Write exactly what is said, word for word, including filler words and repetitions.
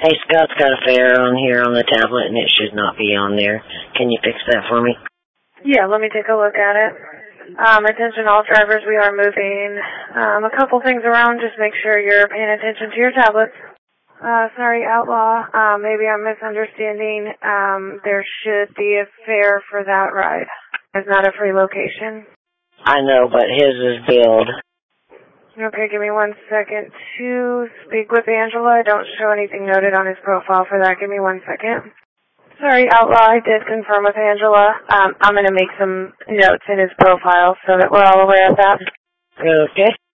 Hey, Scott's got a fare on here on the tablet, and it should not be on there. Can you fix that for me? Yeah, let me take a look at it. Um, attention all drivers, we are moving um, a couple things around. Just make sure you're paying attention to your tablets. Uh, sorry, Outlaw. Um, maybe I'm misunderstanding. Um, there should be a fare for that ride. It's not a free location. I know, but his is billed. Okay, give me one second to speak with Angela. I don't show anything noted on his profile for that. Give me one second. Sorry, Outlaw, I did confirm with Angela. Um, I'm going to make some notes in his profile so that we're all aware of that. Okay.